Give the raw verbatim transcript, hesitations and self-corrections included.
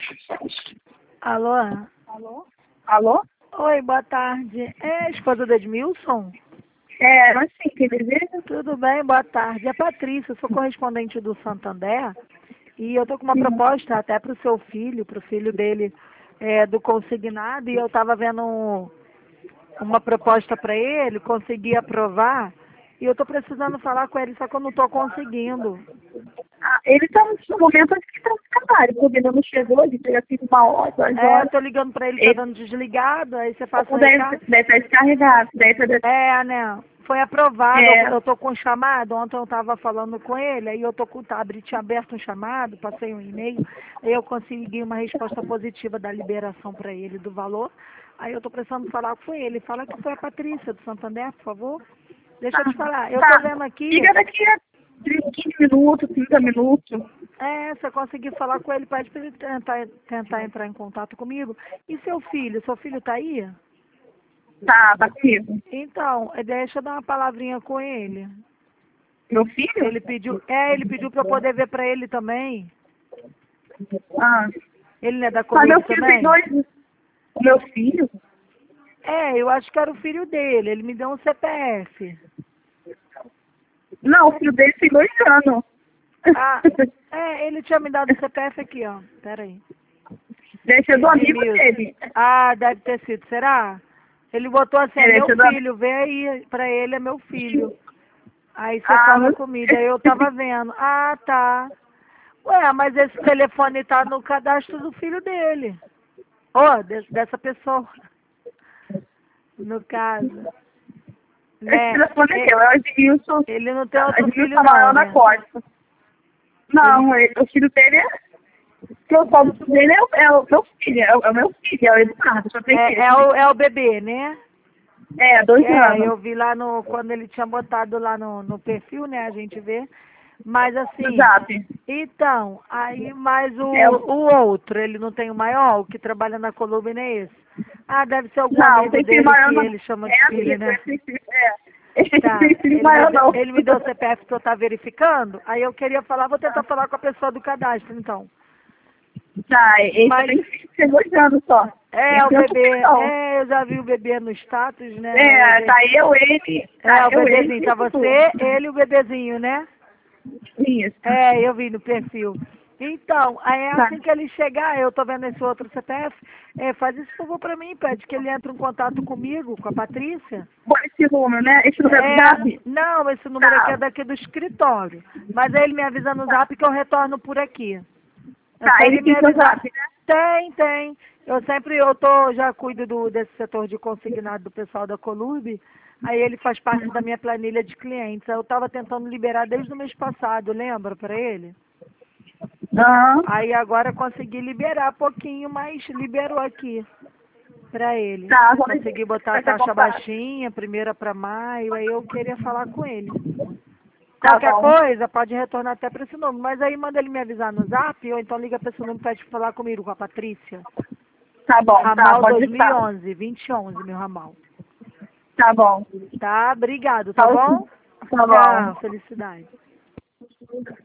Alô? Alô? Alô? Oi, boa tarde. É a esposa do Edmilson? É, mas sim, quer dizer? Tudo bem, boa tarde. É Patrícia, eu sou correspondente do Santander e eu tô com uma proposta até para o seu filho, para o filho dele é, do consignado, e eu estava vendo um- uma proposta para ele, consegui aprovar, e eu estou precisando falar com ele, só que eu não estou conseguindo. Ah, ele tá no momento, acho que tá no trabalho, porque ainda não chegou, ele chega assim uma hora, duas É, eu horas. tô ligando para ele, tá Ele, dando desligado, aí você passa o ou deve, recado. deve estar descarregado, deve estar... É, né? Foi aprovado, eu É, eu tô com chamado, ontem eu estava falando com ele, aí eu tô com o tablet, tinha aberto um chamado, passei um e-mail, aí eu consegui uma resposta positiva da liberação para ele do valor, aí eu tô precisando falar com ele. Fala que foi a Patrícia do Santander, por favor. Deixa eu tá, te falar, eu tô tá. vendo aqui, Liga daqui a quinze minutos, trinta minutos. é, se eu conseguir falar com ele, pede para ele tentar, tentar entrar em contato comigo. E seu filho, seu filho tá aí? Tá, tá comigo. Então, deixa eu dar uma palavrinha com ele. Meu filho? Ele pediu, é, ele pediu para eu poder ver para ele também. Ah, Ele não é da mas meu Colube filho tem também? dois... O meu filho? É, eu acho que era o filho dele. Ele me deu um C P F. Não, o filho dele tem dois anos. Ah, é, ele tinha me dado o C P F aqui, ó. Pera aí. Deve ser do amigo Edmilson. dele. Ah, deve ter sido. Será? Ele botou assim, é É, deve meu ser do amigo. filho, vê aí, pra ele é meu filho. Aí você Ah, fala não comigo, aí eu tava sei. vendo. Ah, tá. Ué, mas esse telefone tá no cadastro do filho dele. Ô, de- dessa pessoa. No caso. Esse Né? telefone aqui é o Edmilson, Ele não tem outro filho Edmilson não, Amaral da né? Costa. Ele Não, ele- o filho dele é... Que eu falo dele é, o- é o meu filho, é o, é o meu filho, é o Eduardo, só tem é, é esse. o, é o bebê, né? É, dois É, anos. eu vi lá no, quando ele tinha botado lá no, no perfil, né, a gente vê. Mas No assim, Zap. então, aí mais o, É, o- o outro, ele não tem o maior, o que trabalha na Colômbia, não é esse? Ah, deve ser algum não, amigo tem filho dele que maior não. ele chama de É filho, amigo, né? esse filho, é. Esse Tá, tem filho ele me, maior deu- não. ele me deu o C P F que eu tá verificando, aí eu queria falar, vou tentar falar com a pessoa do cadastro, então. Tá, esse Mas tem filho de dois anos só. é, Esse o tem outro filho bebê, não. é, eu já vi o bebê no status, né? O É, bebê. tá eu, ele, É, tá o eu, ele bebezinho, e tá o Dudu. você, ele e o bebezinho, né? Isso. É, eu vi no perfil. Então, aí é Tá. assim que ele chegar, eu tô vendo esse outro C P F, é, faz esse favor pra mim, pede que ele entre em contato comigo, com a Patrícia. Bom, esse número, né? Esse número é do É, Zap? não, esse número aqui Tá. é daqui do escritório, mas aí ele me avisa no zap que eu retorno por aqui. É Tá, só ele ele me tem seu avisar. Zap, né? Tem, tem. Eu sempre, eu tô, já cuido do, desse setor de consignado do pessoal da Colube, aí ele faz parte da minha planilha de clientes. Eu estava tentando liberar desde o mês passado, lembra, para ele? Aham. Aí agora eu consegui liberar pouquinho, mas liberou aqui para ele. Tá, vou Consegui botar a vai ser taxa contato. baixinha, primeira para maio, aí eu queria falar com ele. Tá Qualquer bom. coisa, pode retornar até para esse número, mas aí manda ele me avisar no zap, ou então liga para esse número e pede para falar comigo, com a Patrícia. Tá bom, tá, Ramal pode estar. dois mil e onze, vinte e onze, meu ramal. Tá bom. Tá? Obrigado, tá Tá, bom? tá bom. Tchau, felicidade.